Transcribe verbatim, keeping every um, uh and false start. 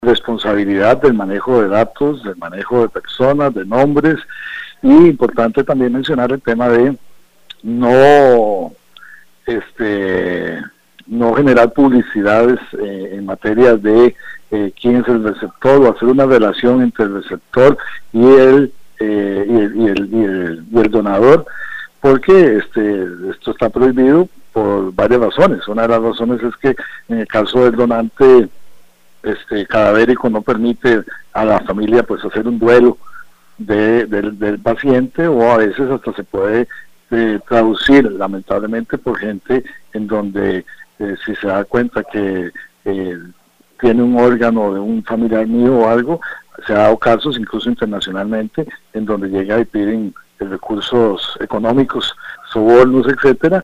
responsabilidad del manejo de datos, del manejo de personas, de nombres, y importante también mencionar el tema de no este no generar publicidades eh, en materia de eh, quién es el receptor, o hacer una relación entre el receptor y el, eh, y, el, y, el, y, el, y el donador, porque este esto está prohibido por varias razones. Una de las razones es que en el caso del donante este cadavérico no permite a la familia pues hacer un duelo de, del, del paciente, o a veces hasta se puede eh, traducir lamentablemente por gente en donde eh, si se da cuenta que eh, tiene un órgano de un familiar mío o algo, se ha dado casos incluso internacionalmente en donde llega y piden recursos económicos, sobornos, etcétera,